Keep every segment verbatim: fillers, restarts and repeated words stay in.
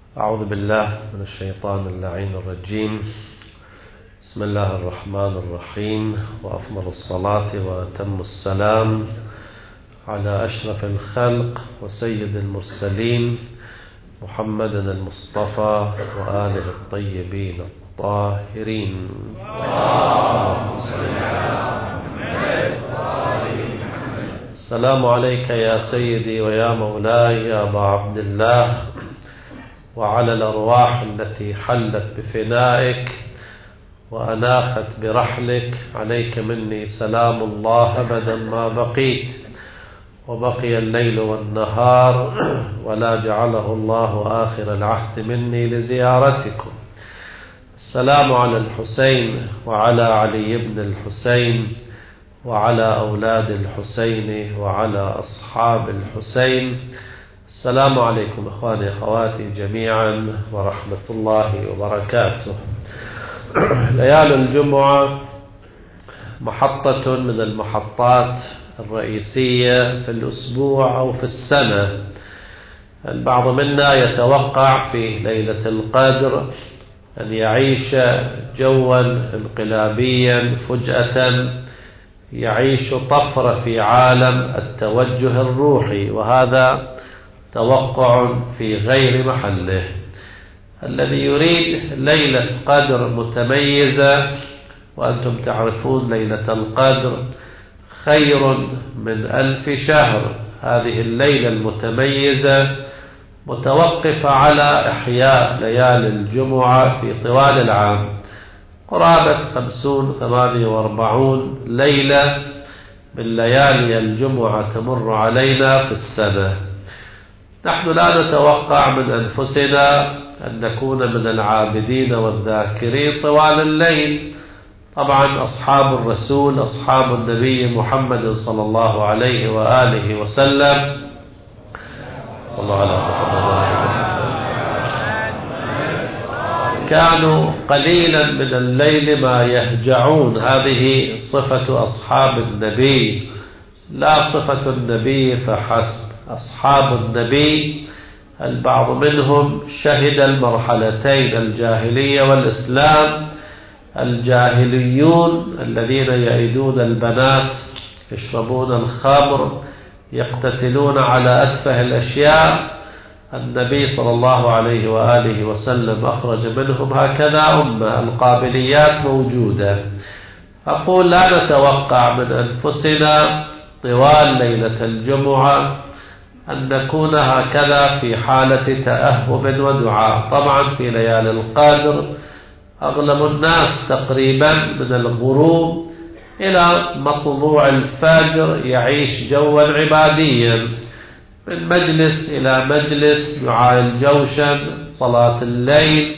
أعوذ بالله من الشيطان اللعين الرجيم. بسم الله الرحمن الرحيم، وأفضل الصلاة وأتم السلام على أشرف الخلق وسيد المرسلين محمد المصطفى وآله الطيبين الطاهرين. السلام عليك يا سيدي ويا مولاي يا أبا عبد الله، وعلى الأرواح التي حلت بفنائك وأناخت برحلك، عليك مني سلام الله أبدا ما بقيت وبقي الليل والنهار، ولا جعله الله آخر العهد مني لزيارتكم. السلام على الحسين وعلى علي بن الحسين وعلى أولاد الحسين وعلى أصحاب الحسين. السلام عليكم إخواني أخواتي جميعا ورحمة الله وبركاته. ليالي الجمعة محطة من المحطات الرئيسية في الأسبوع أو في السنة. البعض منا يتوقع في ليلة القدر أن يعيش جوا انقلابيا فجأة، يعيش طفرة في عالم التوجه الروحي، وهذا توقع في غير محله. الذي يريد ليلة قدر متميزة، وأنتم تعرفون ليلة القدر خير من ألف شهر، هذه الليلة المتميزة متوقفة على إحياء ليالي الجمعة في طوال العام، قرابة خمسون ثمانية واربعون ليلة من ليالي الجمعة تمر علينا في السنة. نحن لا نتوقع من أنفسنا أن نكون من العابدين والذاكرين طوال الليل. طبعا أصحاب الرسول أصحاب النبي محمد صلى الله عليه وآله وسلم صلى الله عليه وسلم كانوا قليلا من الليل ما يهجعون. هذه صفة أصحاب النبي، لا صفة النبي فحسب. أصحاب النبي البعض منهم شهد المرحلتين، الجاهلية والإسلام. الجاهليون الذين يعيدون البنات، يشربون الخمر، يقتتلون على أتفه الأشياء، النبي صلى الله عليه وآله وسلم أخرج منهم. هكذا أمة القابليات موجودة. أقول لا نتوقع من أنفسنا طوال ليلة الجمعة أن نكون هكذا في حالة تأهب ودعاء. طبعا في ليالي القدر أغلب الناس تقريبا من الغروب إلى مطلوع الفجر يعيش جوا عباديا، من مجلس إلى مجلس، دعاء الجوشن، صلاة الليل.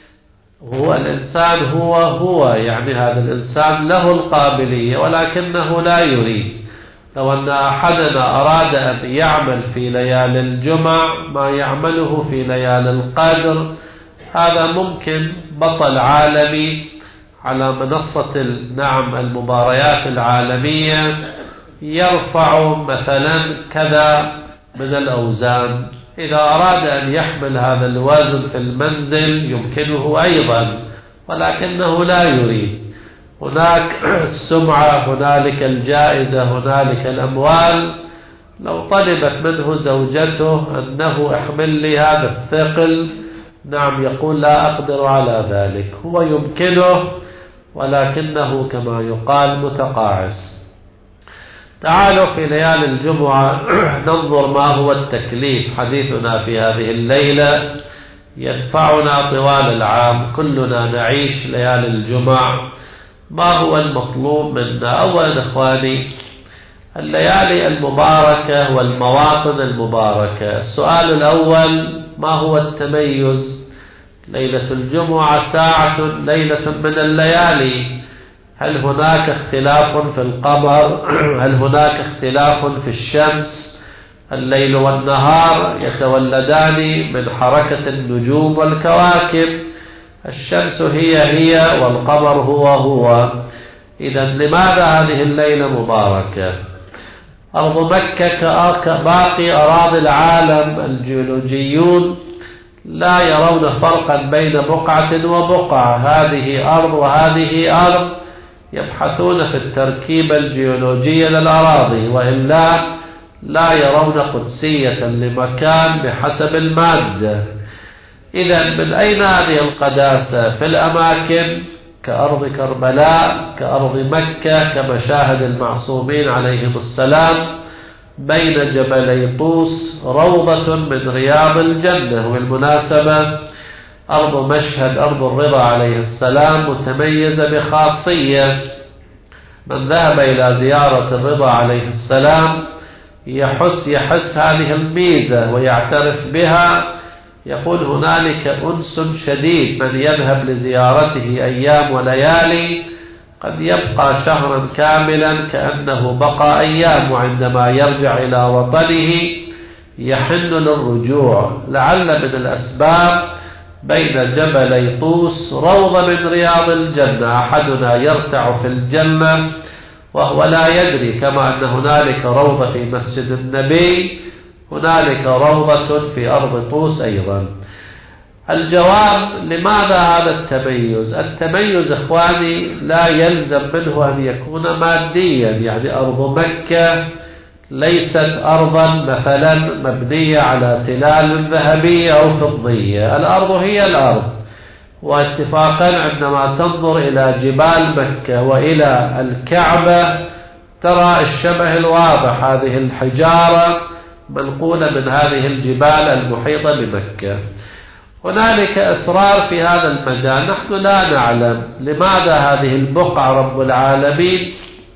هو الإنسان هو هو يعني هذا الإنسان له القابلية ولكنه لا يريد. لو أن أحدنا أراد أن يعمل في ليالي الجمع ما يعمله في ليالي القدر، هذا ممكن بطل عالمي على منصة نعم المباريات العالمية يرفع مثلا كذا من الأوزان. إذا أراد أن يحمل هذا الوزن في المنزل يمكنه أيضا، ولكنه لا يريد. هناك السمعة، هنالك الجائزة، هنالك الأموال. لو طلبت منه زوجته أنه احمل لي هذا الثقل، نعم يقول لا أقدر على ذلك. هو يمكنه ولكنه كما يقال متقاعس. تعالوا في ليالي الجمعة ننظر ما هو التكليف. حديثنا في هذه الليلة يدفعنا طوال العام، كلنا نعيش ليالي الجمعة. ما هو المطلوب منا؟ أولا إخواني، الليالي المباركة والمواطن المباركة. السؤال الأول، ما هو التميز؟ ليلة الجمعة ساعة ليلة من الليالي. هل هناك اختلاف في القمر؟ هل هناك اختلاف في الشمس؟ الليل والنهار يتولدان من حركة النجوم والكواكب. الشمس هي هي والقمر هو هو. إذا لماذا هذه الليلة مباركة؟ أرض مكة كباقي أراضي العالم الجيولوجيون لا يرون فرقا بين بقعة وبقعة، هذه أرض وهذه أرض، يبحثون في التركيبة الجيولوجية للأراضي، وإلا لا يرون قدسية لمكان بحسب المادة. إذا من أين هذه القداسة؟ في الأماكن كأرض كربلاء، كأرض مكة، كمشاهد المعصومين عليهم السلام بين جبلي طوس، روضة من رياض الجنة. والمناسبة أرض مشهد، أرض الرضا عليه السلام، متميزة بخاصية. من ذهب إلى زيارة الرضا عليه السلام يحس يحس هذه الميزة ويعترف بها، يقول هنالك أنس شديد. من يذهب لزيارته أيام وليالي قد يبقى شهرا كاملا كأنه بقى أيام، وعندما يرجع إلى وطنه يحن للرجوع. لعل من الأسباب بين جبلي طوس روضة من رياض الجنة، أحدنا يرتع في الجنة وهو لا يدري، كما أن هنالك روضة في مسجد النبي، هنالك روضة في أرض طوس أيضا. الجواب: لماذا هذا التميز؟ التميز إخواني لا يلزم منه أن يكون ماديا، يعني أرض مكة ليست أرضا مثلا مبنية على تلال ذهبية أو فضية، الأرض هي الأرض. واتفاقا عندما تنظر إلى جبال مكة وإلى الكعبة ترى الشبه الواضح، هذه الحجارة منقولة من هذه الجبال المحيطة بمكة. هنالك أسرار في هذا المجال نحن لا نعلم. لماذا هذه البقعة رب العالمين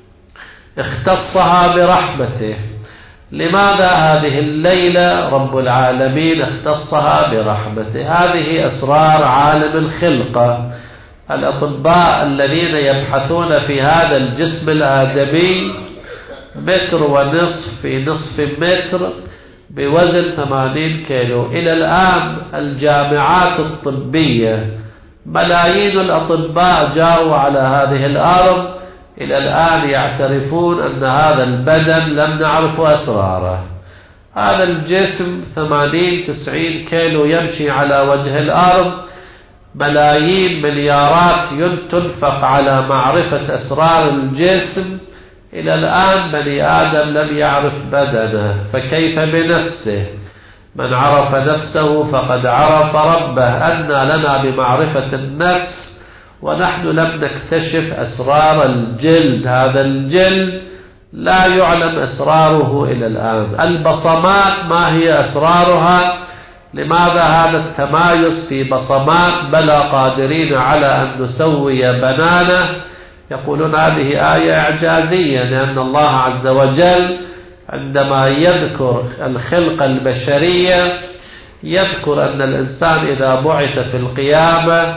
اختصها برحمته؟ لماذا هذه الليلة رب العالمين اختصها برحمته؟ هذه أسرار عالم الخلقة. الأطباء الذين يبحثون في هذا الجسم الآدمي متر ونصف في نصف متر بوزن ثمانين كيلو، إلى الآن الجامعات الطبية ملايين الأطباء جاءوا على هذه الأرض، إلى الآن يعترفون أن هذا البدن لم نعرف أسراره. هذا الجسم ثمانين تسعين كيلو يمشي على وجه الأرض، ملايين مليارات تنفق على معرفة أسرار الجسم، إلى الآن بني آدم لم يعرف بدنه، فكيف بنفسه؟ من عرف نفسه فقد عرف ربه. أنى لنا بمعرفة النفس ونحن لم نكتشف أسرار الجلد؟ هذا الجلد لا يعلم أسراره إلى الآن. البصمات ما هي أسرارها؟ لماذا هذا التمايز في بصمات؟ بلى قادرين على أن نسوي بنانه. يقولون هذه آية إعجازية، لأن الله عز وجل عندما يذكر الخلقة البشرية يذكر أن الإنسان إذا بعث في القيامة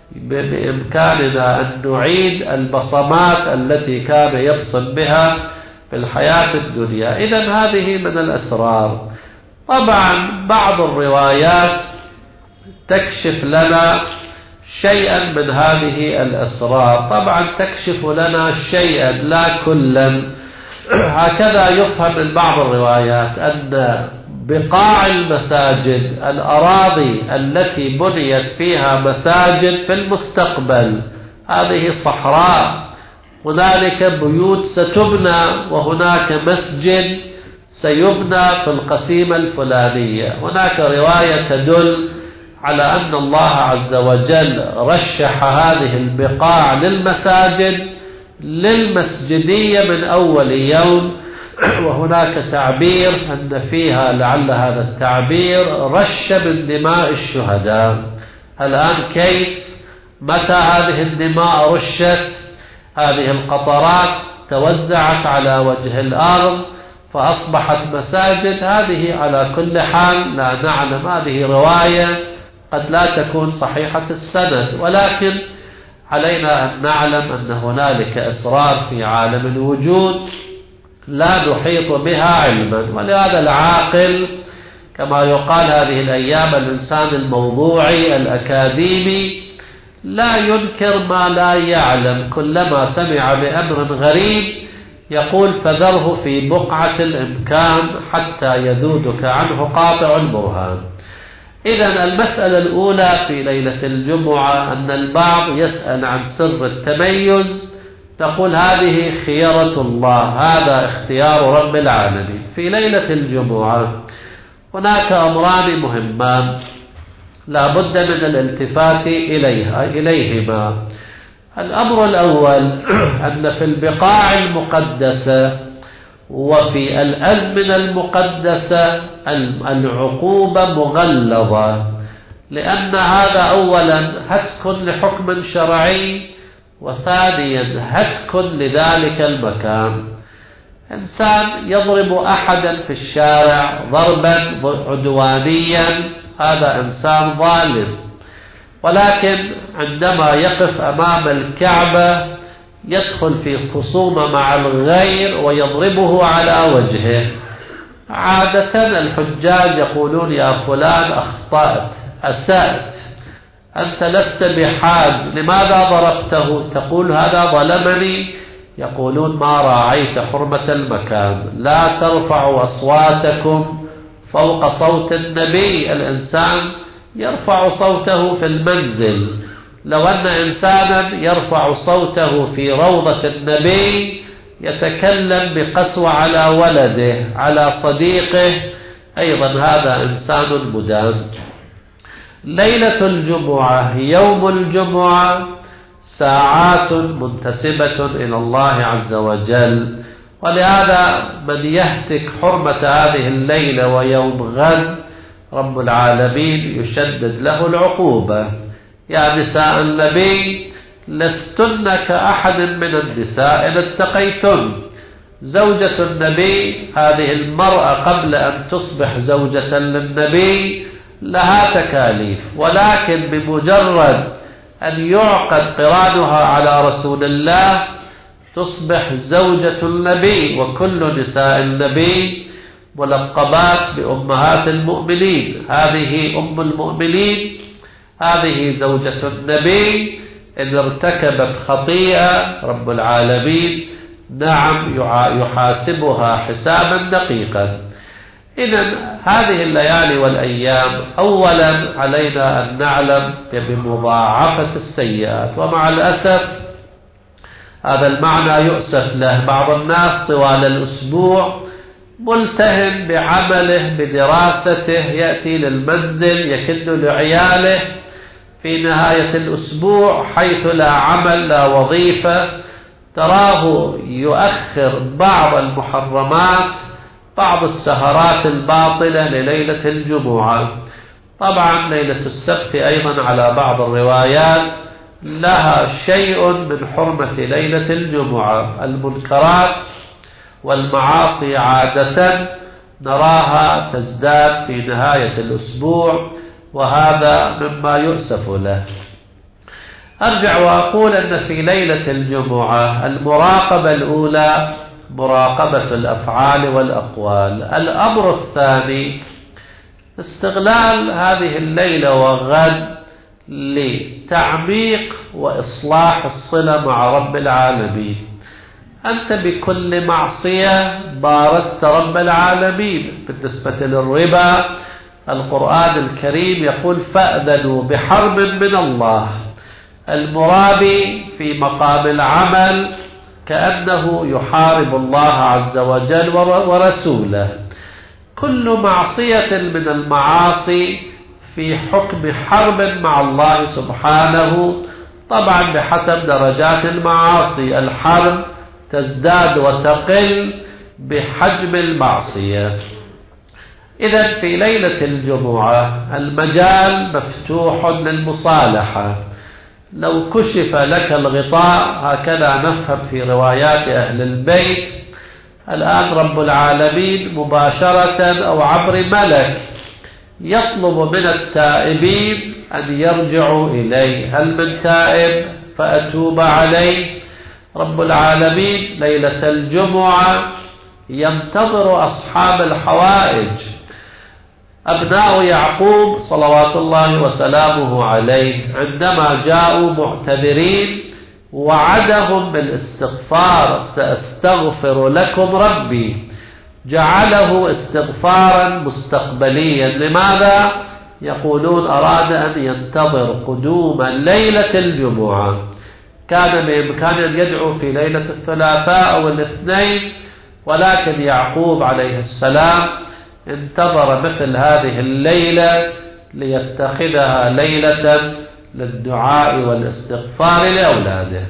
بإمكاننا أن نعيد البصمات التي كان يبصم بها في الحياة الدنيا. إذن هذه من الأسرار. طبعا بعض الروايات تكشف لنا شيئا من هذه الأسرار، طبعا تكشف لنا شيئا لا كلا. هكذا يفهم من بعض الروايات أن بقاع المساجد، الأراضي التي بنيت فيها مساجد في المستقبل، هذه صحراء، هنالك بيوت ستبنى وهناك مسجد سيبنى في القسيمة الفلانية. هناك رواية تدل على أن الله عز وجل رشح هذه البقاع للمساجد للمسجدية من أول يوم، وهناك تعبير أن فيها لعل هذا التعبير رش من دماء الشهداء. الآن كيف؟ متى هذه الدماء رشت؟ هذه القطرات توزعت على وجه الأرض فأصبحت مساجد. هذه على كل حال لا نعلم، هذه رواية قد لا تكون صحيحة السند، ولكن علينا أن نعلم أن هنالك أسرار في عالم الوجود لا نحيط بها علما. ولهذا العاقل كما يقال هذه الأيام الإنسان الموضوعي الأكاديمي لا ينكر ما لا يعلم، كلما سمع بأمر غريب يقول فذره في بقعة الإمكان حتى يذودك عنه قاطع البرهان. إذن المسألة الأولى في ليلة الجمعة أن البعض يسأل عن سر التميز، تقول هذه خيرة الله، هذا اختيار رب العالمين في ليلة الجمعة. هناك أمران مهمان لا بد من الالتفات إليها إليهما. الأمر الأول أن في البقاع المقدسة وفي الأزمنة المقدسة العقوبة مغلظة، لأن هذا أولا هتك لحكم شرعي، وثانيا هتك لذلك المكان. إنسان يضرب أحدا في الشارع ضربا عدوانيا، هذا إنسان ظالم، ولكن عندما يقف أمام الكعبة يدخل في خصومة مع الغير ويضربه على وجهه. عادة الحجاج يقولون يا فلان أخطأت، أسأت، أنت لست بحاج، لماذا ضربته؟ تقول هذا ظلمني. يقولون ما راعيت حرمة المكان، لا ترفعوا أصواتكم فوق صوت النبي. الإنسان يرفع صوته في المنزل، لو أن إنسانا يرفع صوته في روضة النبي يتكلم بقسوة على ولده على صديقه، أيضا هذا إنسان مدان. ليلة الجمعة يوم الجمعة ساعات منتسبة إلى الله عز وجل، ولهذا من يهتك حرمة هذه الليلة ويوم غد رب العالمين يشدد له العقوبة. يا نساء النبي لستن كأحد من النساء إن اتقيتن. زوجة النبي هذه المرأة قبل أن تصبح زوجة للنبي لها تكاليف، ولكن بمجرد أن يعقد قرانها على رسول الله تصبح زوجة النبي. وكل نساء النبي ملقبات بأمهات المؤمنين، هذه أم المؤمنين، هذه زوجة النبي. إن ارتكبت خطيئة رب العالمين نعم يحاسبها حسابا دقيقا. إذن هذه الليالي والأيام أولا علينا أن نعلم بمضاعفة السيئات، ومع الأسف هذا المعنى يؤسف له. بعض الناس طوال الأسبوع ملتهم بعمله بدراسته، يأتي للمنزل يكد لعياله في نهاية الأسبوع حيث لا عمل لا وظيفة، تراه يؤخر بعض المحرمات بعض السهرات الباطلة لليلة الجمعة. طبعا ليلة السبت أيضا على بعض الروايات لها شيء من حرمة ليلة الجمعة. المنكرات والمعاصي عادة نراها تزداد في نهاية الأسبوع، وهذا مما يؤسف له. أرجع وأقول أن في ليلة الجمعة المراقبة الأولى مراقبة الأفعال والأقوال. الأمر الثاني استغلال هذه الليلة وغد لتعميق وإصلاح الصلة مع رب العالمين. أنت بكل معصية بارزت رب العالمين. بالنسبة للربا القرآن الكريم يقول فأذنوا بحرب من الله. المرابي في مقام العمل كأنه يحارب الله عز وجل ورسوله. كل معصية من المعاصي في حكم حرب مع الله سبحانه، طبعا بحسب درجات المعاصي. الحرب تزداد وتقل بحجم المعصية. إذن في ليلة الجمعة المجال مفتوح للمصالحة. لو كشف لك الغطاء، هكذا نفهم في روايات أهل البيت، الآن رب العالمين مباشرة أو عبر ملك يطلب من التائبين أن يرجعوا إليه. هل من تائب فأتوب عليه؟ رب العالمين ليلة الجمعة ينتظر أصحاب الحوائج. أبناء يعقوب صلوات الله وسلامه عليه عندما جاءوا معتذرين وعدهم بالاستغفار، سأستغفر لكم ربي، جعله استغفارا مستقبليا. لماذا؟ يقولون أراد أن ينتظر قدوم ليلة الجمعة، كان بإمكانه أن يدعو في ليلة الثلاثاء أو الاثنين، ولكن يعقوب عليه السلام انتظر مثل هذه الليلة ليتخذها ليلة للدعاء والاستغفار لأولاده.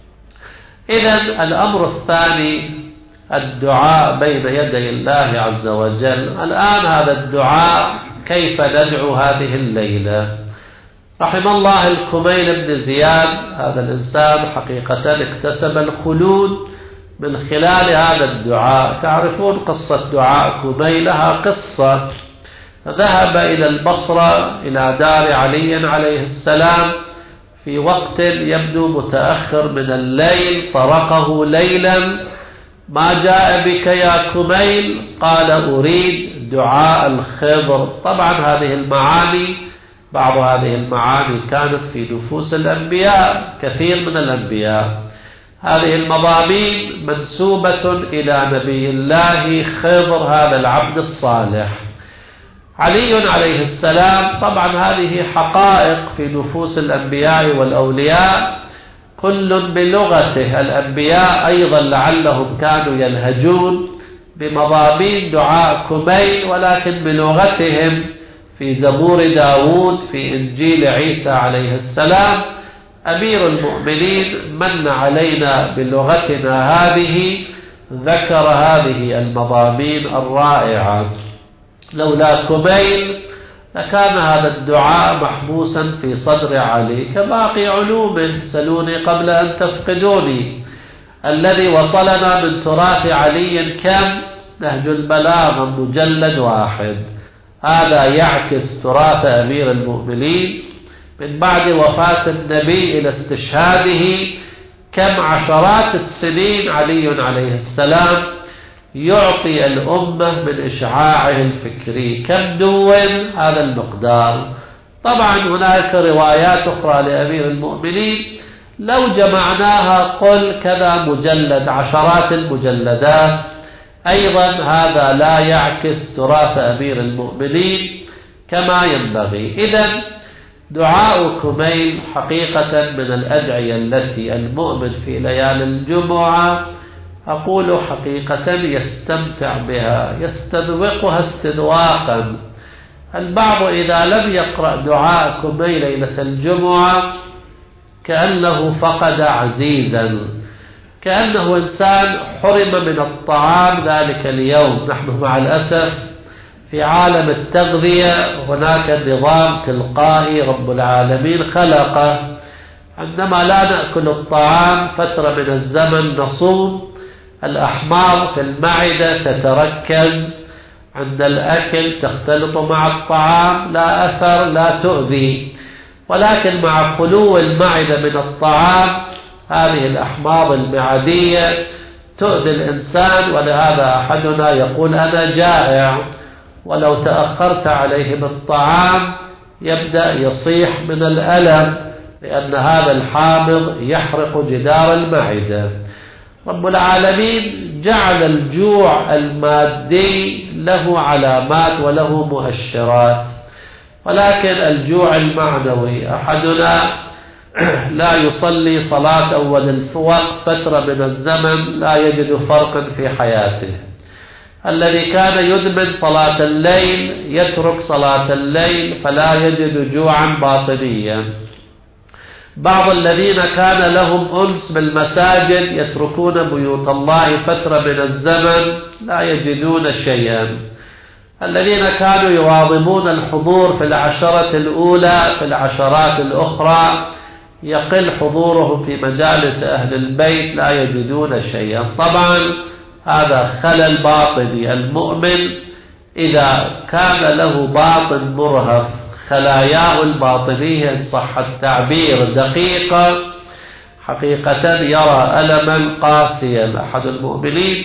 إذن الأمر الثاني الدعاء بين يدي الله عز وجل. الآن هذا الدعاء كيف ندعو هذه الليلة؟ رحم الله الكميل بن زياد، هذا الإنسان حقيقة اكتسب الخلود من خلال هذا الدعاء. تعرفون قصة دعاء كميل، لها قصة. ذهب إلى البصرة إلى دار علي عليه السلام في وقت يبدو متأخر من الليل، طرقه ليلا: ما جاء بك يا كميل؟ قال: أريد دعاء الخضر. طبعا هذه المعاني، بعض هذه المعاني كانت في نفوس الأنبياء، كثير من الأنبياء. هذه المضامين منسوبة إلى نبي الله خضر، هذا العبد الصالح. علي عليه السلام، طبعا هذه حقائق في نفوس الأنبياء والأولياء، كل بلغته. الأنبياء أيضا لعلهم كانوا يلهجون بمضامين دعاء كميل، ولكن بلغتهم. في زبور داود، في إنجيل عيسى عليه السلام، أمير المؤمنين من علينا بلغتنا هذه، ذكر هذه المضامين الرائعة. لولا كميل لكان هذا الدعاء محبوسا في صدر علي كباقي علومه. سلوني قبل أن تفقدوني. الذي وصلنا من تراث علي كم؟ نهج البلاغة مجلد واحد. هذا يعكس تراث أمير المؤمنين من بعد وفاة النبي إلى استشهاده. كم عشرات السنين علي عليه السلام يعطي الأمة من إشعاعه الفكري. كم دون هذا المقدار. طبعا هناك روايات أخرى لأمير المؤمنين لو جمعناها قل كذا مجلد، عشرات المجلدات. أيضا هذا لا يعكس تراث أمير المؤمنين كما ينبغي. إذن دعاء كميل حقيقة من الأدعية التي المؤمن في ليالي الجمعة، أقول حقيقة، يستمتع بها، يستذوقها استذواقا. البعض إذا لم يقرأ دعاء كميل ليلة الجمعة كأنه فقد عزيزا، كأنه إنسان حرم من الطعام ذلك اليوم. نحن مع الأسف في عالم التغذية هناك نظام تلقائي رب العالمين خلقه. عندما لا نأكل الطعام فترة من الزمن نصوم، الأحماض في المعدة تتركز عند الأكل، تختلط مع الطعام، لا أثر، لا تؤذي. ولكن مع خلو المعدة من الطعام هذه الأحماض المعدية تؤذي الإنسان. ولهذا أحدنا يقول أنا جائع، ولو تأخرت عليه بالطعام يبدأ يصيح من الألم، لأن هذا الحامض يحرق جدار المعدة. رب العالمين جعل الجوع المادي له علامات وله مؤشرات، ولكن الجوع المعنوي، أحدنا لا يصلي صلاة أول الوقت فترة من الزمن لا يجد فرقا في حياته. الذي كان يدمن صلاة الليل يترك صلاة الليل فلا يجد جوعا باطنيا. بعض الذين كان لهم أنس بالمساجد يتركون بيوت الله فترة من الزمن لا يجدون شيئا. الذين كانوا يواظبون الحضور في العشرة الأولى في العشرات الأخرى يقل حضورهم في مجالس أهل البيت لا يجدون شيئا. طبعا هذا خلل باطني. المؤمن إذا كان له باطن مرهف، خلاياه الباطنية إن صح التعبير دقيقة، حقيقة يرى ألما قاسيا. أحد المؤمنين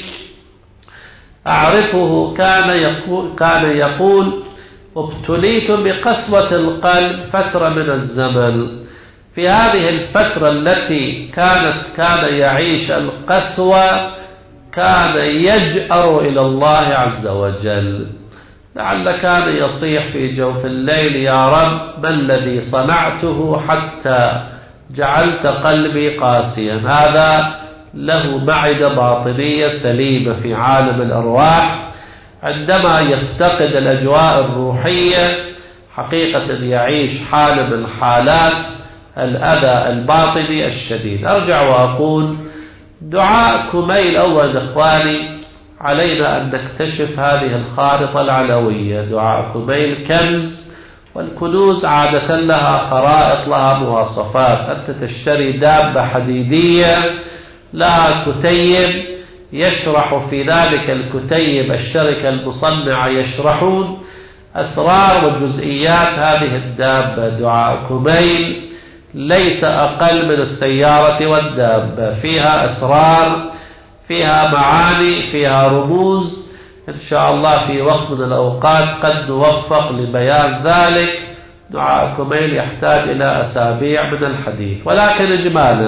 أعرفه كان يقول, كان يقول ابتليت بقسوة القلب فترة من الزمن. في هذه الفترة التي كانت كان يعيش القسوة كان يجأر إلى الله عز وجل. لعل كان يصيح في جوف الليل: يا رب ما الذي صنعته حتى جعلت قلبي قاسيا؟ هذا له معدة باطنية سليمة في عالم الأرواح، عندما يفتقد الأجواء الروحية حقيقة يعيش حالة من حالات الأذى الباطني الشديد. أرجع وأقول: دعاء كميل أول إخواني علينا أن نكتشف هذه الخارطة العلوية. دعاء كميل كنز، والكنوز عادة لها خرائط، لها مواصفات. أنت تشتري دابة حديدية لها كتيب يشرح في ذلك الكتيب، الشركة المصنعة يشرحون أسرار وجزئيات هذه الدابة. دعاء كميل ليس أقل من السيارة والدابة، فيها أسرار، فيها معاني، فيها رموز. إن شاء الله في وقت من الأوقات قد نوفق لبيان ذلك. دعاء كميل يحتاج إلى أسابيع من الحديث، ولكن إجمالا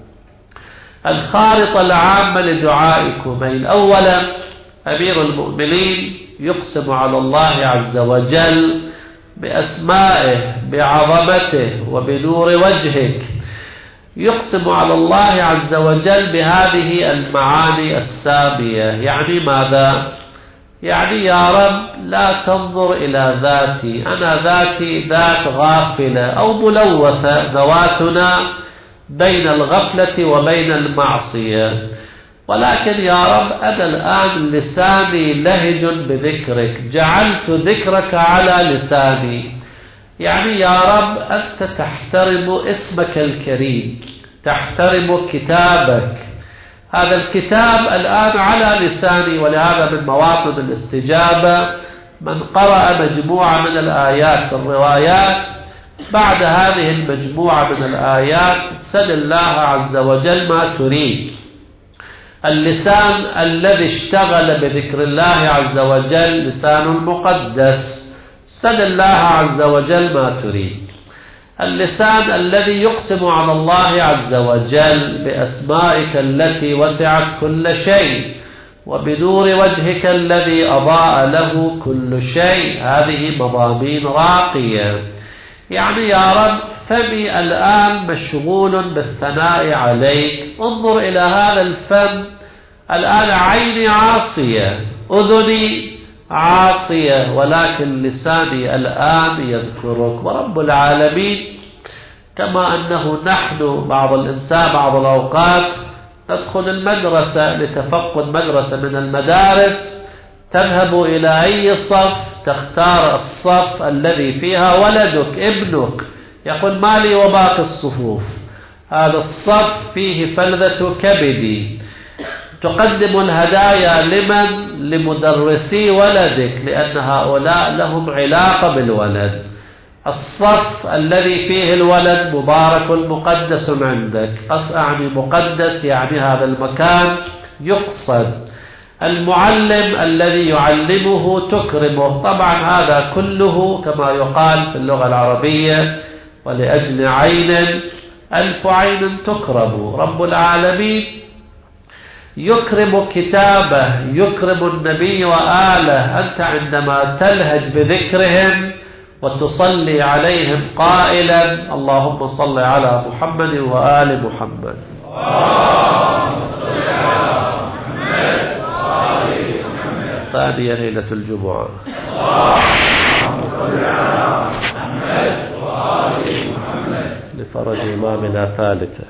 الخارطة العامة لدعاء كميل: أولا أمير المؤمنين يقسم على الله عز وجل بأسمائه، بعظمته، وبنور وجهك. يقسم على الله عز وجل بهذه المعاني السامية. يعني ماذا؟ يعني يا رب لا تنظر إلى ذاتي، أنا ذاتي ذات غافلة أو ملوثة، ذواتنا بين الغفلة وبين المعصية، ولكن يا رب أنا الآن لساني لهج بذكرك، جعلت ذكرك على لساني. يعني يا رب أنت تحترم اسمك الكريم، تحترم كتابك، هذا الكتاب الآن على لساني. ولهذا من مواطن الاستجابة من قرأ مجموعة من الآيات في الروايات، بعد هذه المجموعة من الآيات سل الله عز وجل ما تريد. اللسان الذي اشتغل بذكر الله عز وجل لسان مقدس، سل الله عز وجل ما تريد. اللسان الذي يقسم على الله عز وجل بأسمائك التي وسعت كل شيء وبنور وجهك الذي أضاء له كل شيء، هذه مضامين راقية. يعني يا رب فمي الآن مشغول بالثناء عليك، انظر إلى هذا الفم الآن، عيني عاصية، أذني عاصية، ولكن لساني الآن يذكرك. ورب العالمين كما أنه نحن بعض الإنسان بعض الأوقات تدخل المدرسة لتفقد مدرسة من المدارس، تذهب إلى أي صف تختار الصف الذي فيها ولدك ابنك، يقول مالي وباقي الصفوف، هذا الصف فيه فلذة كبدي. تقدم الهدايا لمن؟ لمدرسي ولدك، لأن هؤلاء لهم علاقة بالولد. الصف الذي فيه الولد مبارك مقدس عندك، أعني مقدس يعني هذا المكان يقصد. المعلم الذي يعلمه تكرمه. طبعا هذا كله كما يقال في اللغة العربية ولأجل عين ألف عين تكرم. رب العالمين يكرم كتابه، يكرم النبي وآله. أنت عندما تلهج بذكرهم وتصلي عليهم قائلا اللهم صل على محمد وآل محمد، ثانية ليلة الجمعة، لفرج إمامنا ثالثة.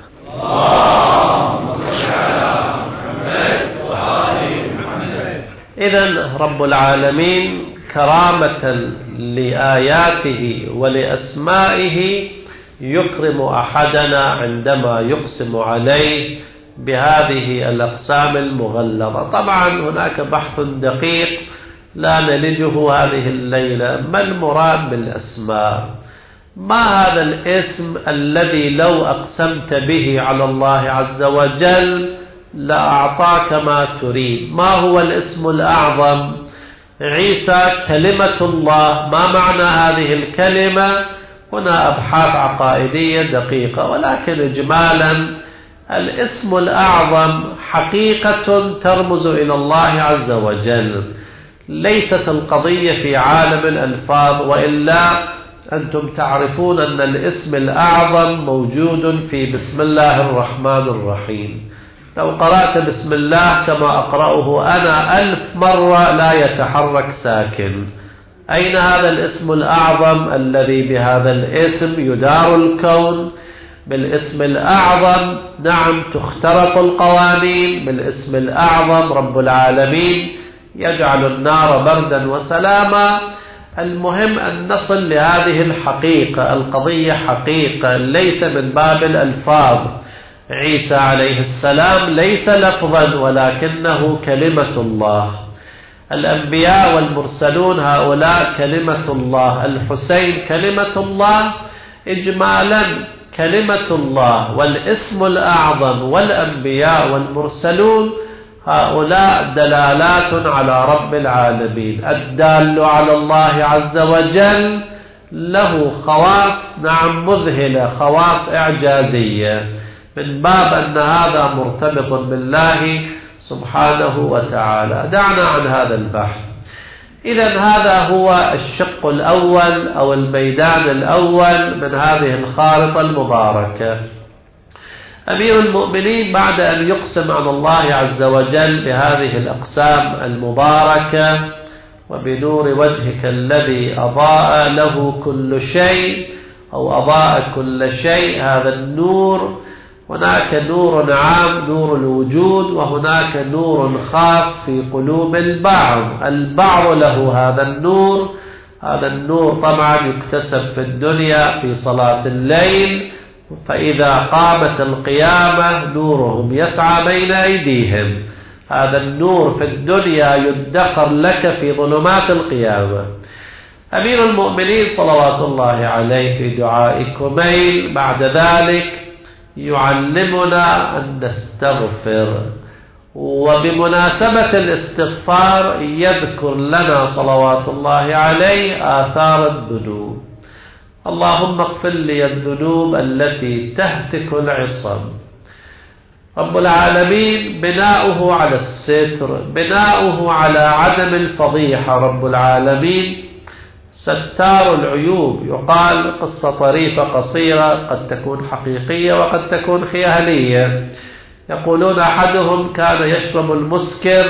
إذن رب العالمين كرامة لآياته ولأسمائه يكرم أحدنا عندما يقسم عليه بهذه الأقسام المغلظة. طبعا هناك بحث دقيق لا نلجه هذه الليلة. ما المراد بالأسماء؟ ما هذا الاسم الذي لو أقسمت به على الله عز وجل لأعطاك ما تريد؟ ما هو الاسم الأعظم؟ عيسى كلمة الله. ما معنى هذه الكلمة؟ هنا أبحاث عقائدية دقيقة، ولكن إجمالا الاسم الأعظم حقيقة ترمز إلى الله عز وجل. ليست القضية في عالم الألفاظ، وإلا أنتم تعرفون أن الاسم الأعظم موجود في بسم الله الرحمن الرحيم. لو قرأت بسم الله كما أقرأه أنا ألف مرة لا يتحرك ساكن. أين هذا الاسم الأعظم الذي بهذا الاسم يدار الكون؟ بالاسم الأعظم نعم تخترق القوانين، بالاسم الأعظم رب العالمين يجعل النار بردا وسلاما. المهم أن نصل لهذه الحقيقة، القضية حقيقة ليس من باب الألفاظ. عيسى عليه السلام ليس لفظا ولكنه كلمة الله. الأنبياء والمرسلون هؤلاء كلمة الله. الحسين كلمة الله إجمالا كلمة الله. والاسم الأعظم والأنبياء والمرسلون هؤلاء دلالات على رب العالمين. الدال على الله عز وجل له خواص نعم مذهلة، خواص إعجازية، من باب أن هذا مرتبط بالله سبحانه وتعالى. دعنا عن هذا البحث. إذا هذا هو الشق الأول أو الميدان الأول من هذه الخارطة المباركة. أمير المؤمنين بعد أن يقسم على الله عز وجل بهذه الأقسام المباركة وبنور وجهك الذي أضاء له كل شيء أو أضاء كل شيء، هذا النور هناك نور عام نور الوجود، وهناك نور خاص في قلوب البعض. البعض له هذا النور. هذا النور طبعا يكتسب في الدنيا في صلاة الليل، فإذا قامت القيامة نورهم يسعى بين أيديهم. هذا النور في الدنيا يدخر لك في ظلمات القيامة. أمير المؤمنين صلوات الله عليه في دعاء كميل بعد ذلك يعلمنا أن نستغفر، وبمناسبة الاستغفار يذكر لنا صلوات الله عليه آثار الذنوب. اللهم اغفر لي الذنوب التي تهتك العصم. رب العالمين بناؤه على الستر، بناؤه على عدم الفضيحة. رب العالمين ستار العيوب. يقال قصة طريفة قصيرة قد تكون حقيقية وقد تكون خيالية. يقولون أحدهم كان يشرب المسكر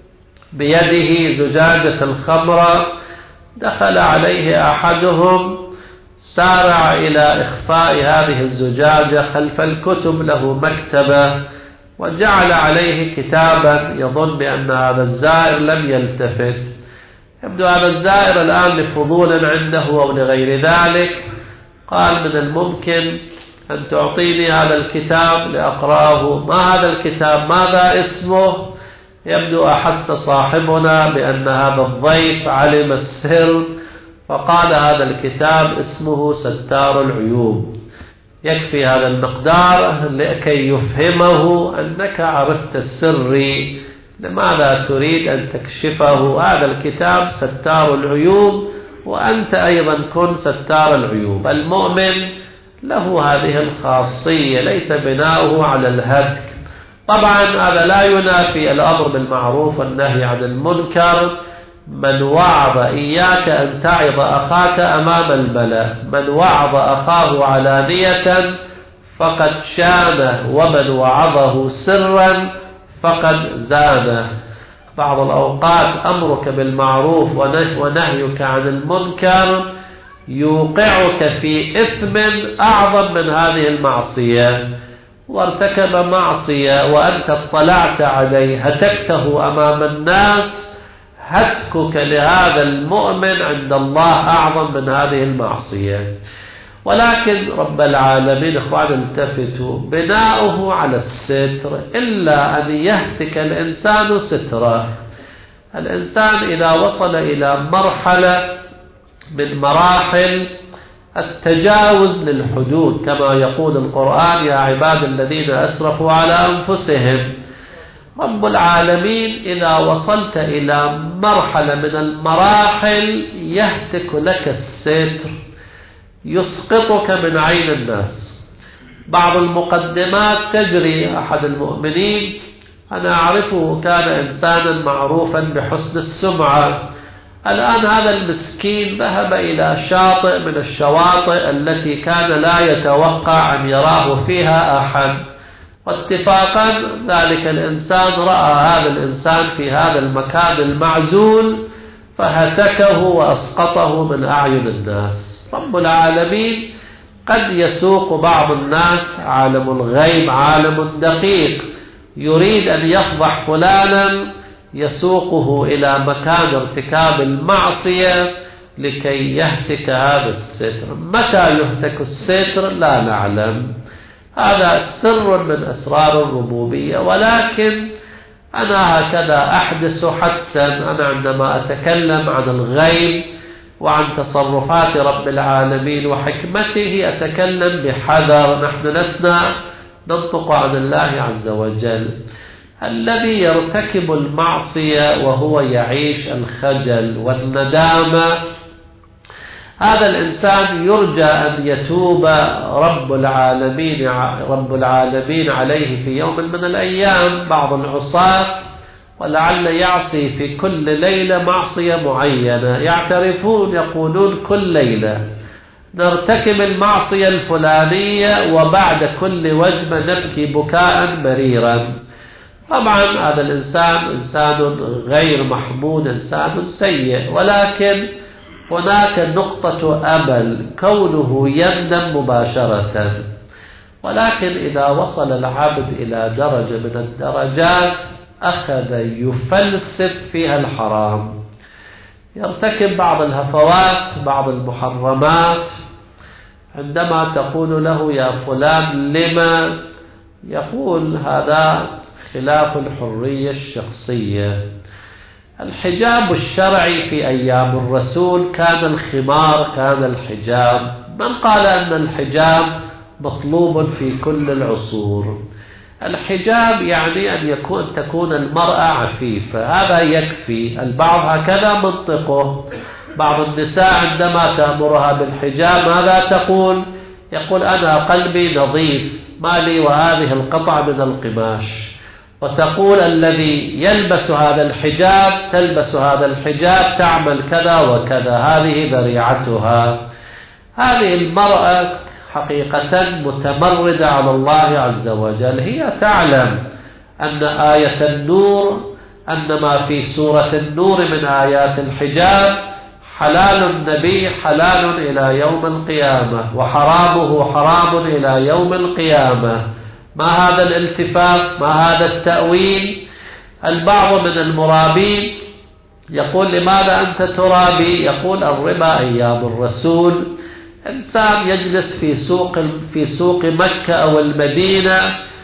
بيده زجاجة الخمرة، دخل عليه أحدهم سارع إلى إخفاء هذه الزجاجة خلف الكتب، له مكتبة، وجعل عليه كتابا يظن بأن هذا الزائر لم يلتفت. يبدو هذا الزائر الآن لفضول عنده أو لغير ذلك، قال من الممكن أن تعطيني هذا الكتاب لأقرأه. ما هذا الكتاب؟ ماذا اسمه؟ يبدو أحس صاحبنا بأن هذا الضيف علم السر، فقال هذا الكتاب اسمه ستار العيوب. يكفي هذا المقدار لكي يفهمه أنك عرفت السر، لماذا تريد أن تكشفه؟ هذا الكتاب ستار العيوب، وأنت أيضا كن ستار العيوب. المؤمن له هذه الخاصية، ليس بناؤه على الهتك. طبعا هذا لا ينافي الأمر بالمعروف والنهي عن المنكر. من وعظ إياك أن تعظ أخاك أمام الملأ، من وعظ أخاه علانية فقد شانه، ومن وعظه سرا فقد زانه. بعض الأوقات أمرك بالمعروف ونهيك عن المنكر يوقعك في إثم أعظم من هذه المعصية. وارتكب معصية وأنت اطلعت عليه هتكته أمام الناس، هتكك لهذا المؤمن عند الله أعظم من هذه المعصية. ولكن رب العالمين اخوان التفتوا بناؤه على الستر، إلا أن يهتك الإنسان ستره. الإنسان إذا وصل إلى مرحلة من مراحل التجاوز للحدود، كما يقول القرآن يا عباد الذين أسرفوا على أنفسهم، رب العالمين إذا وصلت إلى مرحلة من المراحل يهتك لك الستر، يسقطك من عين الناس. بعض المقدمات تجري. أحد المؤمنين أنا أعرفه كان إنسانا معروفا بحسن السمعة، الآن هذا المسكين ذهب إلى شاطئ من الشواطئ التي كان لا يتوقع أن يراه فيها أحد، واتفاقا ذلك الإنسان رأى هذا الإنسان في هذا المكان المعزول فهتكه وأسقطه من أعين الناس. رب العالمين قد يسوق بعض الناس، عالم الغيب عالم دقيق، يريد أن يفضح فلانا يسوقه إلى مكان ارتكاب المعصية لكي يهتك هذا الستر. متى يهتك الستر لا نعلم، هذا سر من أسرار الربوبية، ولكن أنا هكذا أحدث حدثا. أنا عندما أتكلم عن الغيب وعن تصرفات رب العالمين وحكمته أتكلم بحذر. نحن لسنا ننطق عن الله عز وجل. الذي يرتكب المعصية وهو يعيش الخجل والندامة، هذا الإنسان يرجى أن يتوب رب العالمين رب العالمين عليه في يوم من الأيام. بعض العصاة ولعل يعصي في كل ليلة معصية معينة، يعترفون يقولون كل ليلة نرتكب المعصية الفلانية وبعد كل وجبة نبكي بكاء مريرا. طبعا هذا الإنسان إنسان غير محمود، إنسان سيء، ولكن هناك نقطة أمل كونه يندم مباشرة. ولكن إذا وصل العبد إلى درجة من الدرجات أخذ يفلسف فيها الحرام، يرتكب بعض الهفوات بعض المحرمات، عندما تقول له يا فلان لما، يقول هذا خلاف الحرية الشخصية. الحجاب الشرعي في أيام الرسول كان الخمار، كان الحجاب. من قال أن الحجاب مطلوب في كل العصور؟ الحجاب يعني أن يكون تكون المرأة عفيفة، هذا يكفي. البعض هكذا منطقه. بعض النساء عندما تأمرها بالحجاب ماذا تقول؟ يقول أنا قلبي نظيف، ما لي وهذه القطعة من القماش. وتقول الذي يلبس هذا الحجاب تلبس هذا الحجاب تعمل كذا وكذا، هذه ذريعتها. هذه المرأة حقيقة متمردة على الله عز وجل. هي تعلم أن آية النور، أن ما في سورة النور من آيات الحجاب حلال النبي حلال إلى يوم القيامة، وحرامه حرام إلى يوم القيامة. ما هذا الالتفاف؟ ما هذا التأويل؟ البعض من المرابين يقول لماذا أنت ترابي؟ يقول الربا أيام الرسول. إنسان يجلس في سوق في سوق مكة أو المدينة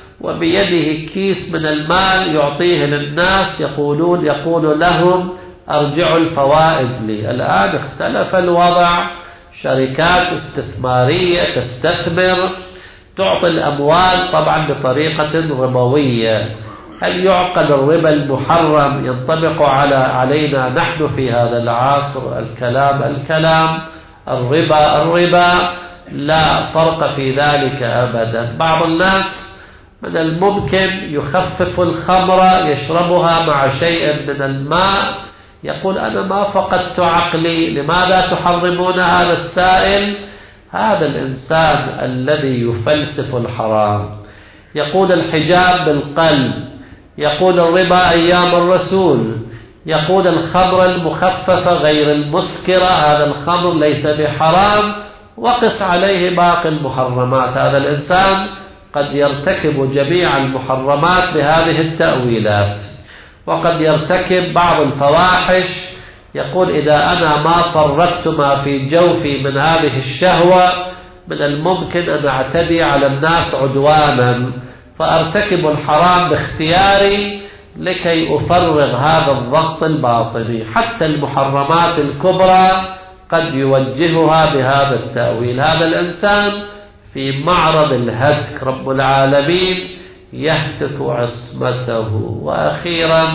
وبيده كيس من المال يعطيه للناس، يقولون يقول لهم أرجعوا الفوائد لي. الآن اختلف الوضع، شركات استثمارية تستثمر تعطي الأموال طبعا بطريقة ربوية. هل يعقل الربا المحرم ينطبق على علينا نحن في هذا العصر؟ الكلام الكلام الربا الربا، لا فرق في ذلك أبدا. بعض الناس من الممكن يخفف الخمر يشربها مع شيء من الماء، يقول أنا ما فقدت عقلي، لماذا تحرمون هذا السائل؟ هذا الإنسان الذي يفلسف الحرام. يقول الحجاب بالقلب، يقول الربا أيام الرسول، يقول الخمر المخففة غير المسكرة هذا الخمر ليس بحرام، وقس عليه باقي المحرمات. هذا الإنسان قد يرتكب جميع المحرمات بهذه التأويلات، وقد يرتكب بعض الفواحش. يقول إذا أنا ما فرقت ما في جوفي من هذه الشهوة من الممكن أن أعتدي على الناس عدوانا، فأرتكب الحرام باختياري لكي أفرغ هذا الضغط الباطني. حتى المحرمات الكبرى قد يوجهها بهذا التأويل. هذا الإنسان في معرض الهتك، رب العالمين يهتك عصمته. وأخيرا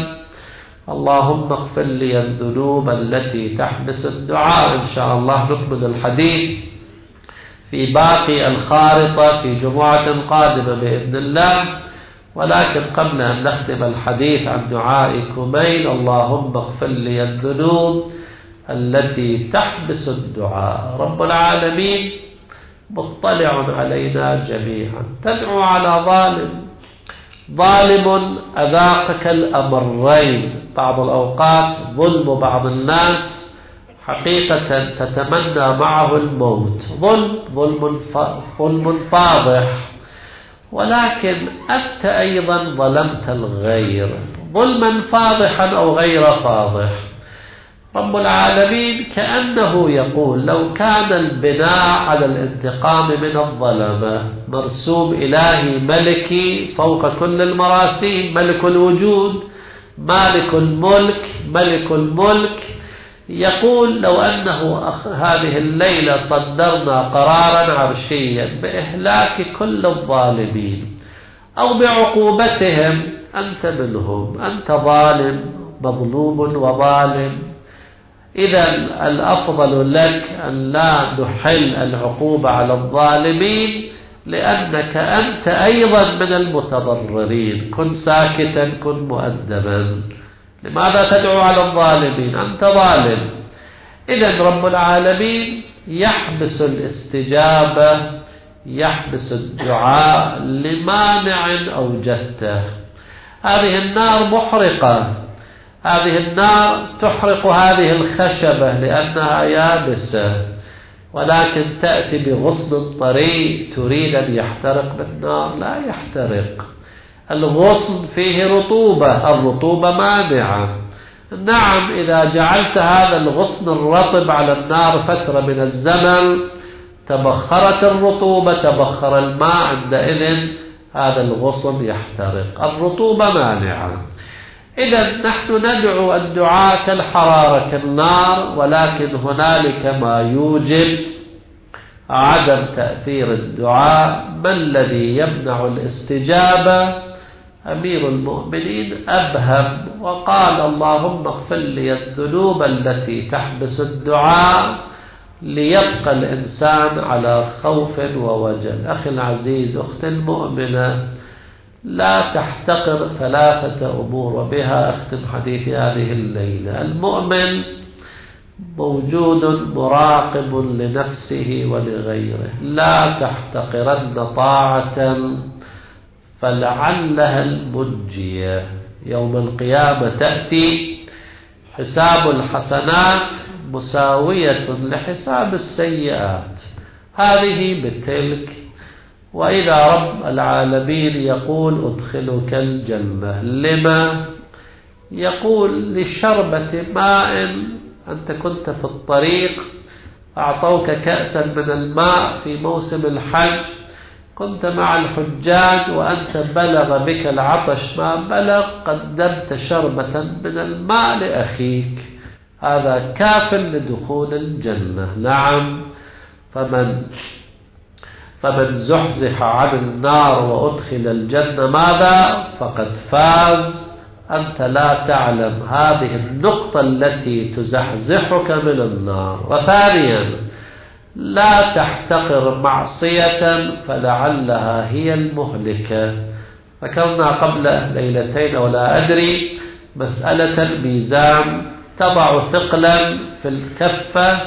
اللهم اغفر لي الذنوب التي تحبس الدعاء. إن شاء الله نكمل الحديث في باقي الخارطة في جمعة قادمة بإذن الله. ولكن قبل أن نختم الحديث عن دعاء كميل اللهم اغفر لي الذنوب التي تحبس الدعاء، رب العالمين مطلع علينا جميعا. تدعو على ظالم، ظالم أذاقك الأمرين، بعض الأوقات ظلم بعض الناس حقيقة تتمنى معه الموت، ظلم ظلم ظلم فاضح، ولكن أنت أيضا ظلمت الغير ظلما فاضحا أو غير فاضح. رب العالمين كأنه يقول لو كان البناء على الانتقام من الظلمة مرسوم إلهي ملكي فوق كل المراسيم، ملك الوجود، مالك الملك، ملك الملك، يقول لو أنه هذه الليلة صدرنا قرارا عرشيا بإهلاك كل الظالمين أو بعقوبتهم، أنت منهم، أنت ظالم مظلوم وظالم، إذا الأفضل لك أن لا نحل العقوبة على الظالمين لأنك أنت أيضا من المتضررين، كن ساكتا كن مؤدبا. لماذا تدعو على الظالمين؟ أنت ظالم. إذن رب العالمين يحبس الاستجابة، يحبس الدعاء لمانع أوجدته. هذه النار محرقة، هذه النار تحرق هذه الخشبة لأنها يابسة، ولكن تأتي بغصن طري تريد أن يحترق بالنار، لا يحترق. الغصن فيه رطوبة، الرطوبة مانعة. نعم إذا جعلت هذا الغصن الرطب على النار فترة من الزمن تبخرت الرطوبة، تبخر الماء، عندئذ هذا الغصن يحترق، الرطوبة مانعة. إذا نحن ندعو الدعاء كالحرارة كالنار، ولكن هنالك ما يوجب عدم تأثير الدعاء. ما الذي يمنع الاستجابة؟ أمير المؤمنين أبهم وقال اللهم اغفر لي الذنوب التي تحبس الدعاء ليبقى الإنسان على خوف ووجل. أخي العزيز، أختي المؤمنة، لا تحتقر ثلاثة أمور وبها أختم حديث هذه الليلة. المؤمن موجود مراقب لنفسه ولغيره، لا تحتقرن طاعة فلعلها المنجية. يوم القيامة تأتي حساب الحسنات مساوية لحساب السيئات، هذه بتلك. وإذا رب العالمين يقول أدخلك الجنة، لما؟ يقول لشربة ماء، أنت كنت في الطريق أعطوك كأسا من الماء في موسم الحج، كنت مع الحجاج وأنت بلغ بك العطش ما بلغ، قدمت شربة من الماء لأخيك، هذا كاف لدخول الجنة. نعم، فمن فمن زحزح عن النار وأدخل الجنة ماذا؟ فقد فاز. أنت لا تعلم هذه النقطة التي تزحزحك من النار. وثانيا لا تحتقر معصية فلعلها هي المهلكة. ذكرنا قبل ليلتين ولا أدري مسألة الميزان، تضع ثقلا في الكفة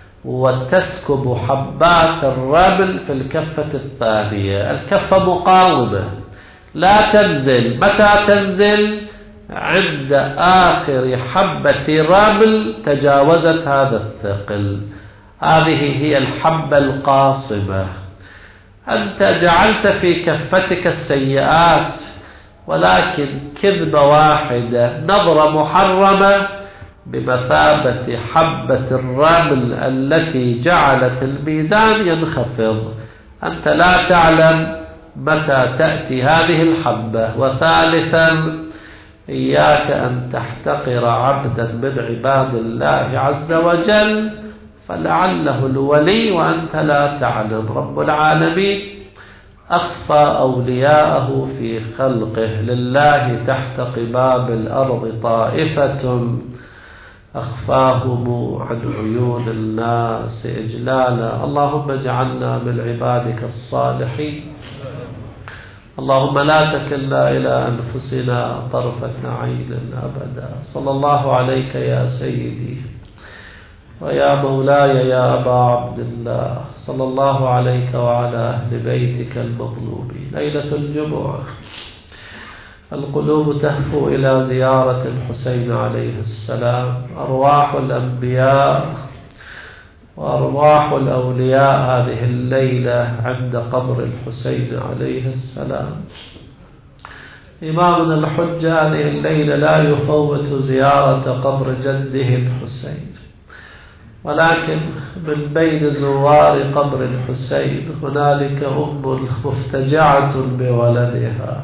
وتسكب حبات الرمل في الكفة الثانية، الكفة مقاومة لا تنزل. متى تنزل؟ عند آخر حبة رمل تجاوزت هذا الثقل، هذه هي الحبة القاصبة. أنت جعلت في كفتك السيئات، ولكن كذبة واحدة، نظرة محرمة بمثابة حبة الرمل التي جعلت الميزان ينخفض. أنت لا تعلم متى تأتي هذه الحبة. وثالثا إياك أن تحتقر عبدا من عباد الله عز وجل فلعله الولي وأنت لا تعلم. رب العالمين أخفى أولياءه في خلقه، لله تحت قباب الأرض طائفة أخفاهم عن عيون الناس إجلالا. اللهم اجعلنا من عبادك الصالحين، اللهم لا تكلنا إلى أنفسنا طرفة عين أبدا. صلى الله عليك يا سيدي ويا مولاي يا أبا عبد الله، صلى الله عليك وعلى أهل بيتك المظلومين. ليلة الجمعة القلوب تهفو إلى زيارة الحسين عليه السلام، أرواح الأنبياء وأرواح الأولياء هذه الليلة عند قبر الحسين عليه السلام. إمامنا الحجة هذه الليلة لا يفوت زيارة قبر جده الحسين، ولكن من بين زوار قبر الحسين هنالك أم مفتجعة بولدها،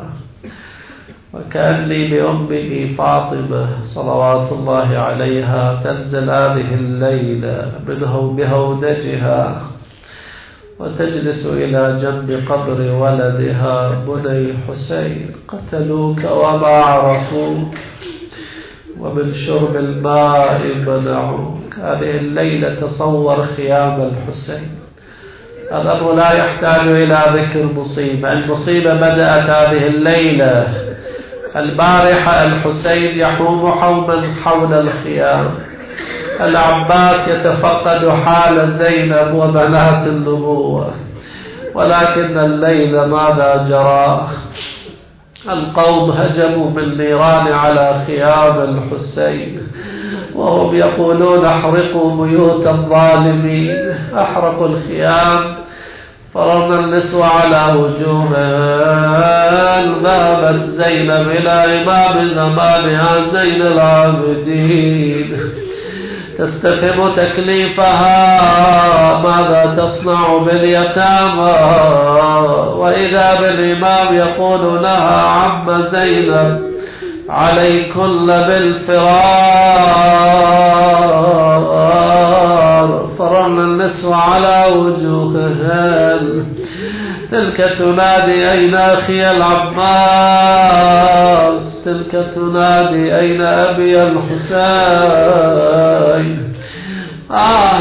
وكأني بأمه فاطمة صلوات الله عليها تنزل هذه الليلة بهودجها وتجلس إلى جنب قبر ولدها. بني حسين قتلوك وما عرفوك، ومن شرب الماء منعوك. هذه الليلة تصور خيام الحسين. الأمر لا يحتاج إلى ذكر مصيبة، المصيبة بدأت هذه الليلة. البارحة الحسين يحوم حوما حول الخيام، العباس يتفقد حال زينب وبنات النبوة، ولكن الليلة ماذا جرى؟ القوم هجموا بالنيران على خيام الحسين وهم يقولون احرقوا بيوت الظالمين. احرقوا الخيام، فرمى النسوة على وجوهها. ذهبت زينب إلى إمام زمانها زين العابدين تستفهم تكليفها ماذا تصنع باليتامى، وإذا بالإمام يقول لها عم زينب عليكن بالفرار. فرمى النسوة على وجوههن. تلك تنادي أين أخي العباس، تلك تنادي أين أبي الحسين. آه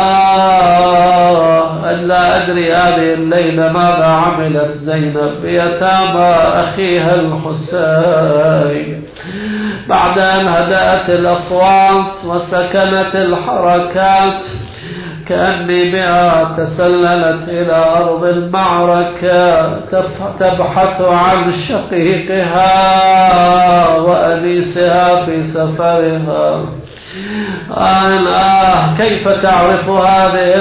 آه لا أدري هذه الليلة ماذا عملت زينب بيتامى أخيها الحسين بعد أن هدأت الأصوات وسكنت الحركات. كأني بها تسللت إلى أرض المعركة تبحث عن شقيقها وأنيسها في سفرها. آه آه كيف تعرف هذه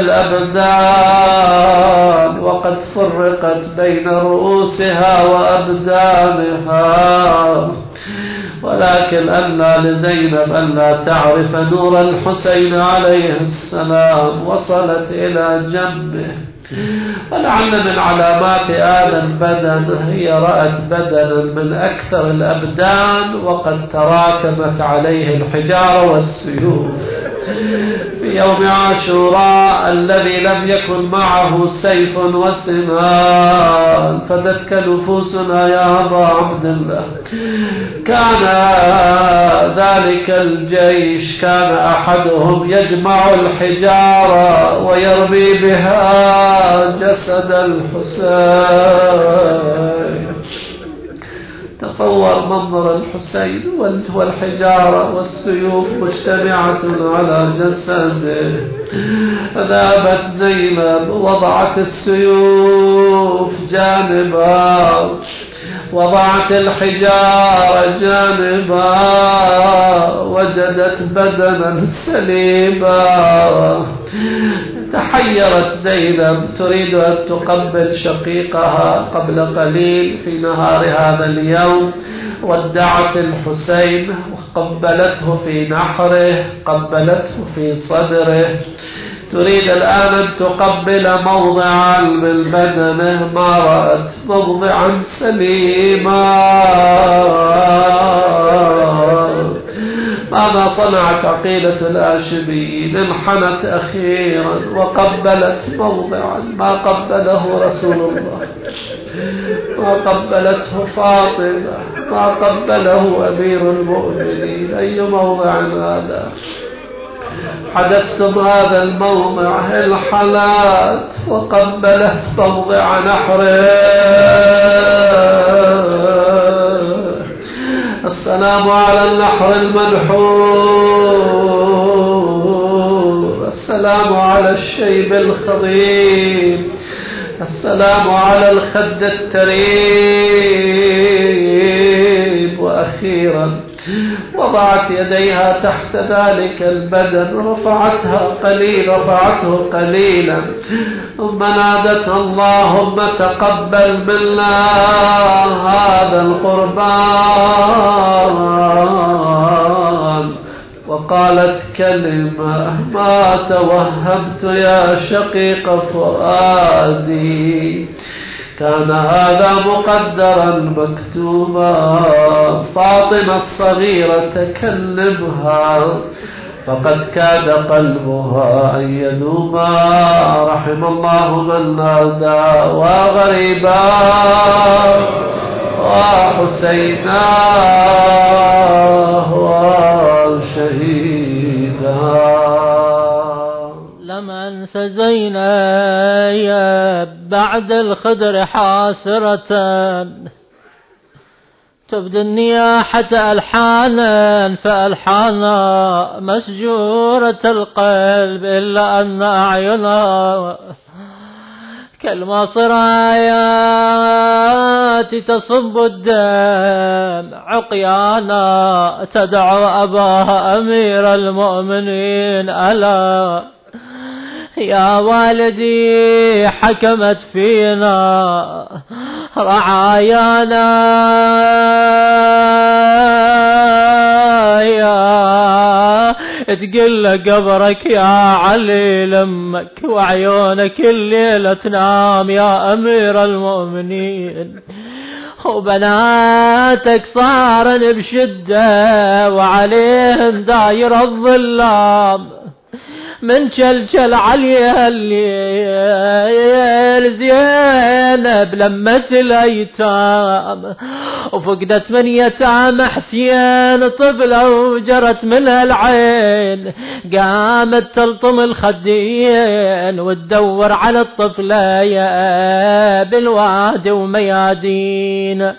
الأبدان وقد فرقت بين رؤوسها وأبدانها؟ ولكن ألا لزينب ألا تعرف نور الحسين عليه السلام. وصلت إلى جنبه، ولعل من علامات هذا البدن هي رأت بدنا من أكثر الأبدان وقد تراكمت عليه الحجارة والسيوف في يوم عاشوراء الذي لم يكن معه سيف وسنان. فدك نفوسنا يا أبا عبد الله. كان ذلك الجيش كان أحدهم يجمع الحجارة ويرمي بها جسد الحسين. تصور منظر الحسين والحجارة والسيوف مجتمعة على جسده. فذهبت زينب وضعت السيوف جانبا، وضعت الحجارة جانبا، وجدت بدنا سليما. تحيرت زينب تريد أن تقبل شقيقها. قبل قليل في نهار هذا اليوم ودعت الحسين وقبلته في نحره، قبلته في صدره. تريد الآن أن تقبل موضعا من بدنه، ما رأت موضعا سليما. ماذا صنعت عقيلة الهاشميين؟ انحنت أخيرا وقبلت موضعا ما قبله رسول الله، ما قبلته فاطمة، ما قبله أمير المؤمنين. أي موضع هذا؟ حدثتم هذا الموضع الحالات وقبلت موضع نحره. السلام على النحر المنحور، السلام على الشيب الخضيب، السلام على الخد التريب. وأخيرا وضعت يديها تحت ذلك البدن، رفعتها قليلا رفعته قليلا، ثم نادت اللهم تقبل منا هذا القربان. وقالت كلمة ما توهمت يا شقيق فؤادي، كان هذا مقدرا مكتوبا. فاطمة الصغيرة تكلمها فقد كاد قلبها أن يذوبا. رحم الله من نادى وغريبا وحسينا وشهيدا. لم أنس زينب بعد الخدر حاسرة، تبدي النياحة ألحانا فألحانا مسجورة القلب، إلا أن أعينها كالمصرايات تصب الدم عقيانا، تدعو أباها أمير المؤمنين ألا يا والدي حكمت فينا رعايانا، يا تقل قبرك يا علي لمك، وعيونك الليلة تنام يا أمير المؤمنين، وبناتك صارن بشدة وعليهم داير الظلام، من شلشل عليها الليل زينب لمت الايتام، وفقدت من يتام حسين طفله وجرت منها العين، قامت تلطم الخدين وتدور على الطفله يا بالوادي وميادين.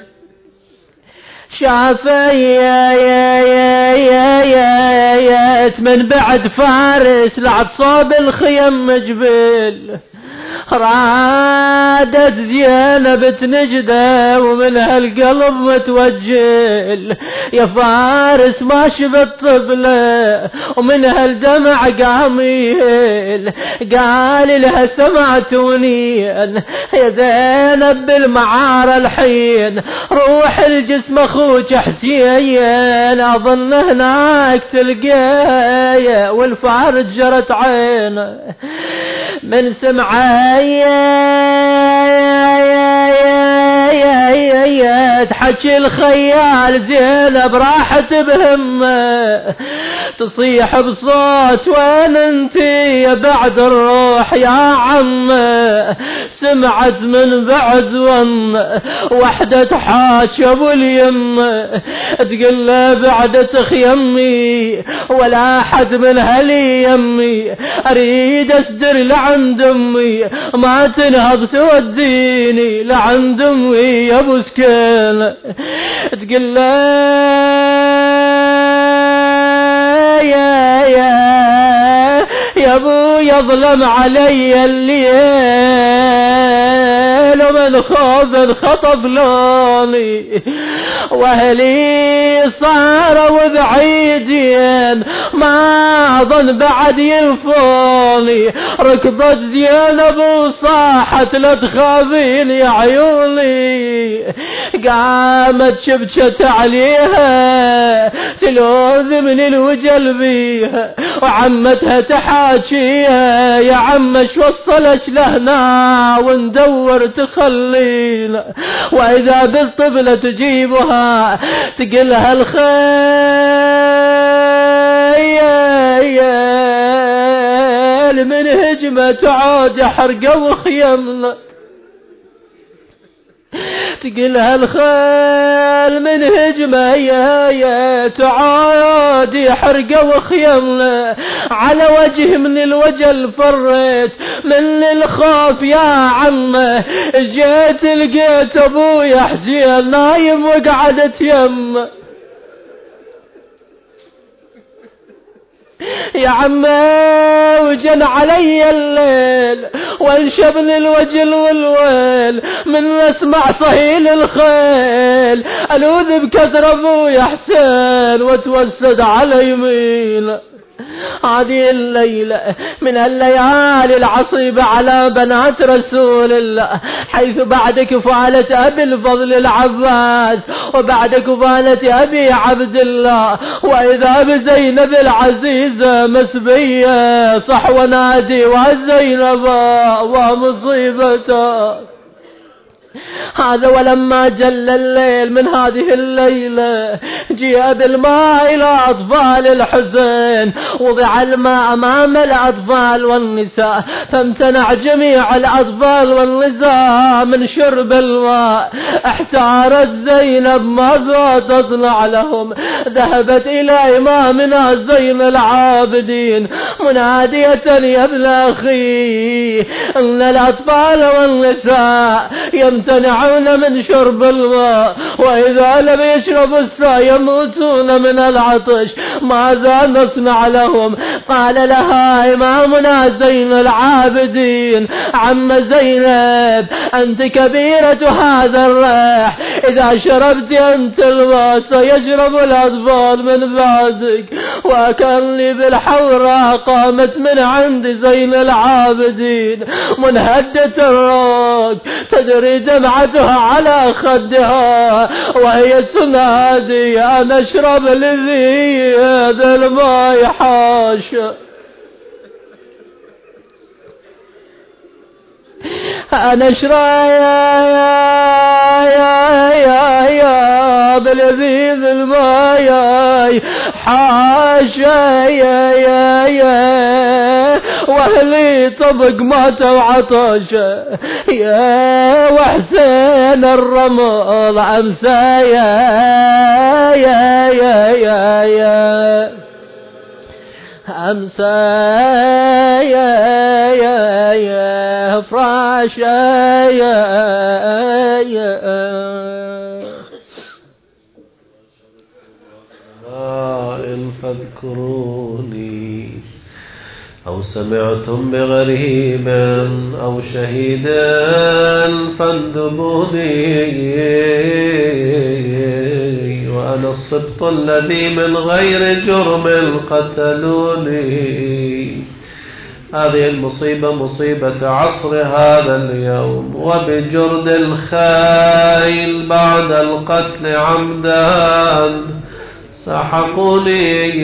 شافه يا يا يا يا يا يا من بعد فارس لعب صوب الخيم جبل، رادت زينب تنجده ومن هالقلب متوجل، يا فارس ما شفت طفله ومن هالدمع قاميل، قال لها سمعتوني يا زينب بالمعارة الحين، روح الجسم اخوك حسين اظن هناك تلقايا، والفارس جرت عينه من سمعه تحكي الخيال زينب راحت بهمه، تصيح بصوت وين انتي يا بعد الروح يا عمه، سمعت من بعد ون وحدة تحاكي ابو اليمه، تقول له بعد تخيمي ولا حد من هلي يمي، اريد اسدر لعند امي ما تنهض توديني لعند امي يا ابو سكينه، تقول له يا يا يا ابو يظلم علي الليل ومن خوف انخطف لوني، واهلي صاروا بعيدين ما ظن بعد ينفوني، ركضت زينب وصاحت لا تخافين يا عيوني، قامت شبشت عليها تلوذ من الوجل بيها، وعمتها تحاكيها يا عم شو وصلش لهنا وندور تخلينا، واذا بالطفلة تجيبها تقلها الخيل من هجمة تعود حرقة وخيمنا، تقلها الخيل من هجمة يا يا تعادي حرقة وخيمنا، على وجه من الوجل فريت من الخوف يا عمه، جيت لقيت ابويا حسين نايم وقعدت يمه، يا عمي وجن علي الليل وانشبني الوجل والويل من اسمع صهيل الخيل، الوذ بكثر ابويا حسين وتوسد على يمين. هذه الليلة من الليالي العصيبة على بنات رسول الله، حيث بعد كفالة أبي الفضل العباس وبعد كفالة أبي عبد الله، وإذا بزينب العزيزة مسبية صح ونادي وزينب ومصيبته. هذا ولما جل الليل من هذه الليلة جاء بالماء إلى أطفال الحسين، وضع الماء أمام الأطفال والنساء، فامتنع جميع الأطفال والنساء من شرب الماء. احتارت زينب ماذا تصنع لهم، ذهبت إلى إمامنا زين العابدين منادية يا ابن أخي إن الأطفال والنساء يمتنعون من شرب الماء، وإذا لم يشربوا الساء يموتون من العطش، ماذا نصنع لهم؟ قال لها إمامنا زين العابدين عم زينب أنت كبيرة هذا الريح، إذا شربت أنت الماء سيشرب الأطفال من بعدك. وكأني بالحوراء قامت من عند زين العابدين منهدة الروق تجري دمعتها على خدها وهي تنادي أنا أشرب لذي هذا الماء حاش، أنا أشرب يا يا يا يا بلذيذ الماء حاشا يا يا يا واهلي طبق مات وعطش يا وحسين الرمل امسى يا يا يا يا يا امسى يا يا يا فراش يا يا فاذكروني أو سمعتم بغريب أو شهيد فاندبوني وأنا الصبط الذي من غير جرم قتلوني. هذه المصيبة مصيبة عصر هذا اليوم، وبجرد الخيل بعد القتل عمدا سحقوني.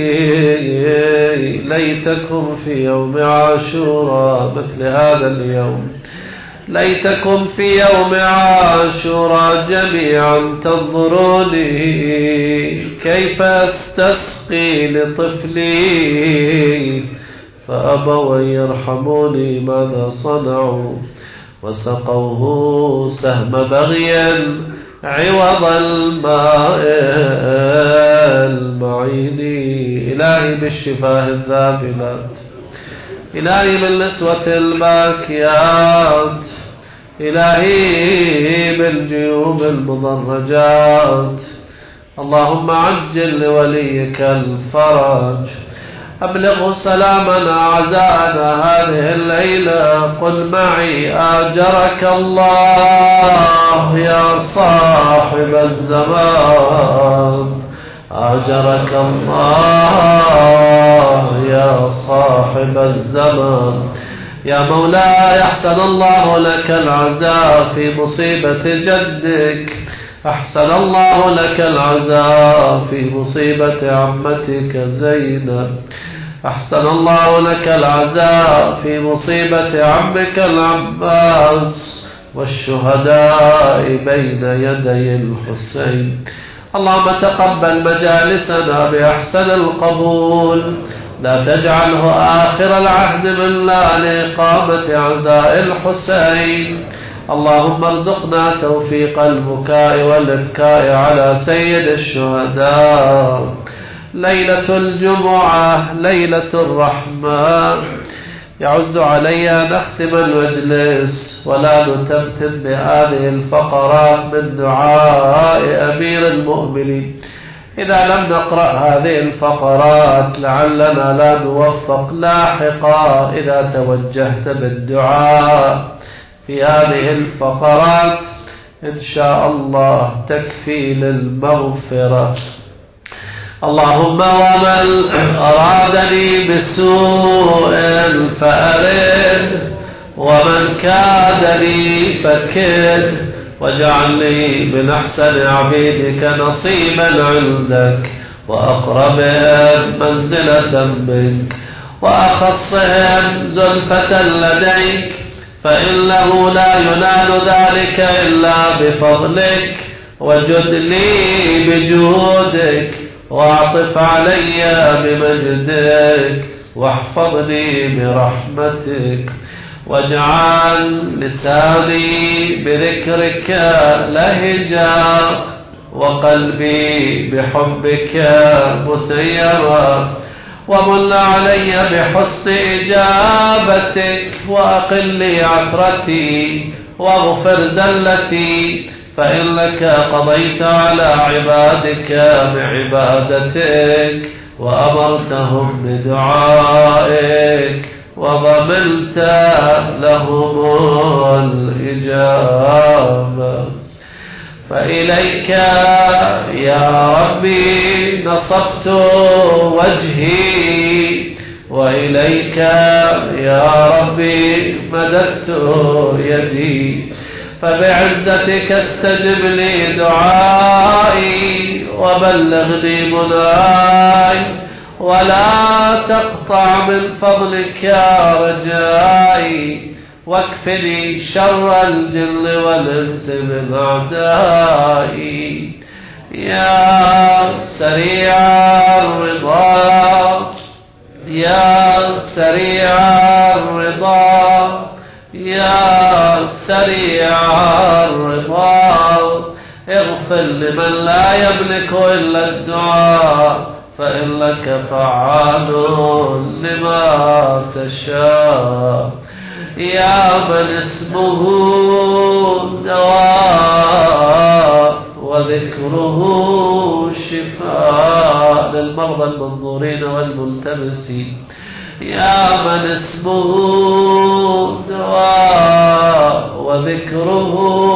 ليتكم في يوم عاشوراء مثل هذا اليوم، ليتكم في يوم عاشوراء جميعا تنظروني كيف استسقي لطفلي فأبوا يرحموني ماذا صنعوا وسقوه سهم بغيا عوض الماء المعين. إلهي بالشفاه الذابلات، إلهي بالنسوة الباكيات، إلهي بالجيوب المضرجات، اللهم عجل لوليك الفرج، أبلغ سلامنا عزاءنا هذه الليلة. قل معي آجرك الله يا صاحب الزمان، آجرك الله يا صاحب الزمان. يا مولاي أحسن الله لك العزاء في مصيبة جدك، أحسن الله لك العزاء في مصيبة عمتك زينب، أحسن الله لك العزاء في مصيبة عمك العباس والشهداء بين يدي الحسين. اللهم تقبل مجالسنا بأحسن القبول، لا تجعله آخر العهد منا لإقامة عزاء الحسين. اللهم ارزقنا توفيق البكاء والابكاء على سيد الشهداء. ليلة الجمعة ليلة الرحمة، يعز علي أن نختم المجلس ولا نتمتم بهذه الفقرات من دعاء أمير المؤمنين. إذا لم نقرأ هذه الفقرات لعلنا لا نوفق لاحقا. إذا توجهت بالدعاء في هذه الفقرات إن شاء الله تكفي للمغفرة. اللهم ومن أرادني بسوء فأرد، ومن كادني فكد، واجعلني من أحسن عبيدك نصيبا عندك، وأقربهم منزلة منك، وأخصهم زلفة لديك، فإنه لا ينال ذلك إلا بفضلك. وجد لي بجودك، واعطف علي بمجدك، واحفظني برحمتك، واجعل لساني بذكرك لهجا، وقلبي بحبك متيرا، ومن علي بحسن إجابتك، وأقل لي عثرتي، واغفر ذلتي، فإنك قضيت على عبادك بعبادتك، وأمرتهم بدعائك، وضمنت لهم الإجابة. فإليك يا ربي نصبت وجهي، وإليك يا ربي مددت يدي، فبعزتك استجب لي دعائي، وبلغني مناي، ولا تقطع من فضلك رجائي، واكفني شر الجن والإنس من أعدائي. يا سريع الرضا، يا سريع الرضا، يا سريع الرضا، اغفر لمن لا يملك إلا الدعاء، فإنك فعال لما تشاء. يا من اسمه دواء وذكره شفاء للمرضى المنظورين والملتمسين، يا من اسمه دواء وذكره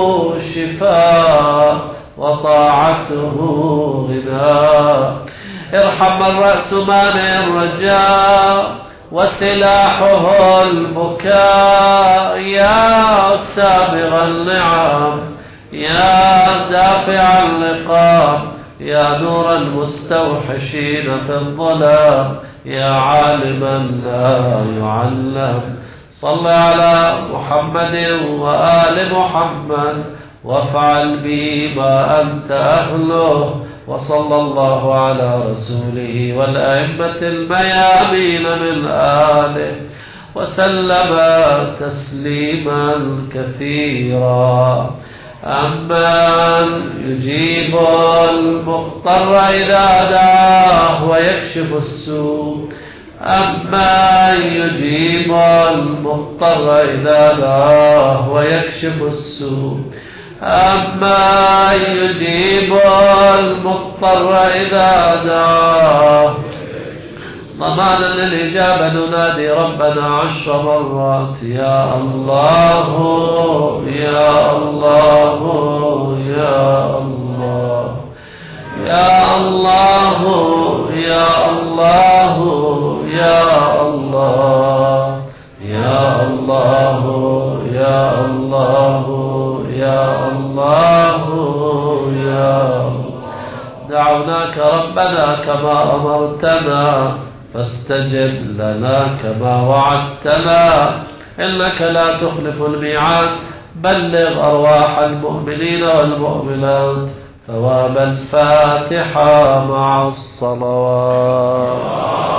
شفاء وطاعته غناء. ارحم من رأس مانع الرجاء وسلاحه البكاء، يا سابغ النعم، يا دافع اللقام، يا نور المستوحشين في الظلام، يا عالما لا يعلم. صل على محمد وآل محمد، وافعل بي ما أنت أهله. وصلى الله على رسوله والأئمة الميامين من آله، وسلم تسليما كثيرا. أمن يجيب المضطر إذا دعاه ويكشف السوء، أمن يجيب المضطر إذا دعاه ويكشف السوء، أما يجيب المضطر إذا دعاه. ضمانا للإجابة ننادي ربنا عشر مرات: يا الله يا الله يا الله يا الله يا الله يا الله يا الله يا الله يا الله يا. دعوناك ربنا كما أمرتنا، فاستجب لنا كما وعدتنا، إنك لا تخلف الميعاد. بلغ أرواح المؤمنين والمؤمنات ثواب الفاتحة مع الصلوات.